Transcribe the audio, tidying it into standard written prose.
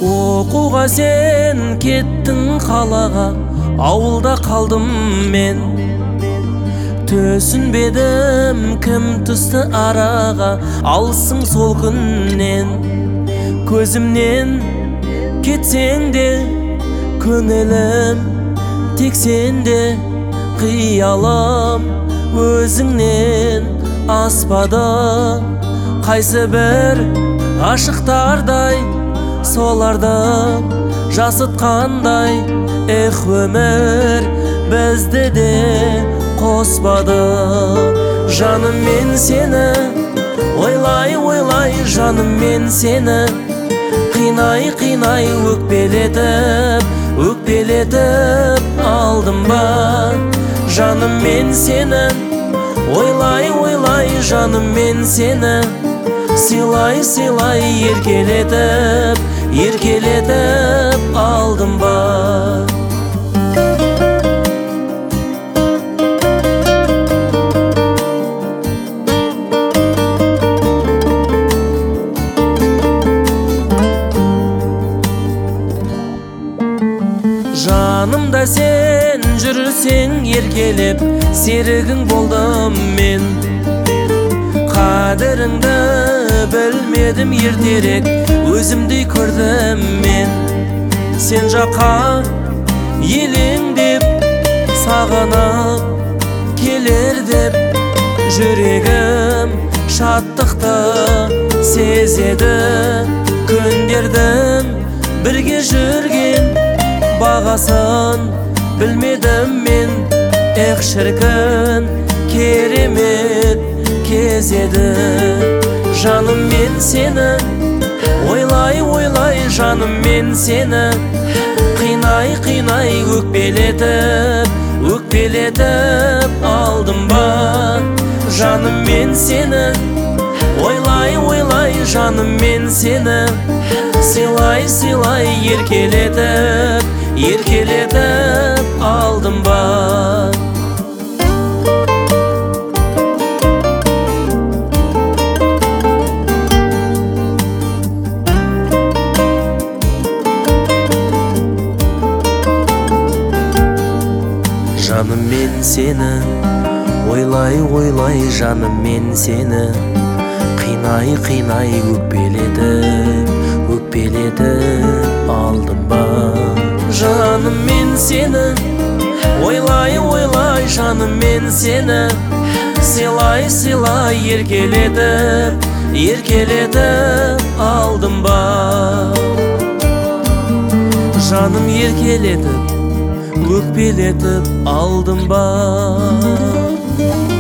Оқуға сен кеттің қалаға, ауылда қалдым мен. Төсінбедім кім түсті араға, алсың сол күннен. Көзімнен кетсең де көңілім, тек сенде қиялым өзіңнен аспады. Қайсы бір ғашықтардай соларды жасытқандай, эх, өмір бізді де қоспады. Жаным, мен сені ойлай жаным, мен сені қинай өкпелетіп алдым ба. Жаным, мен сені ойлай жаным, мен сені сыйлай еркелетіп алдым ба. Жанымда сен жүрсең еркелеп, серігің болдым мен. Қадіріңді білмедім ертерек, өзімдей көрдім мен. Сен жаққа елеңдеп, сағынып келер деп, жүрегім шаттықты сезеді. Күндердің бірге жүрген бағасын білмедім мен. Эх, шіркін, керемет кез еді. Жаным, мен сені ойлай жаным, мен сені қинай өкпелетіп алдым ба. Жаным, мен сені ойлай жаным, мен сені сыйлай еркелетіп алдым ба. Жаным, мен сені ойлай жаным, мен сені қинай өкпелетіп алдым ба. Жаным, мен сені ойлай жаным, мен сені сыйлай еркелетіп алдым ба. Жаным, еркелетіп өкпелетіп алдым ба.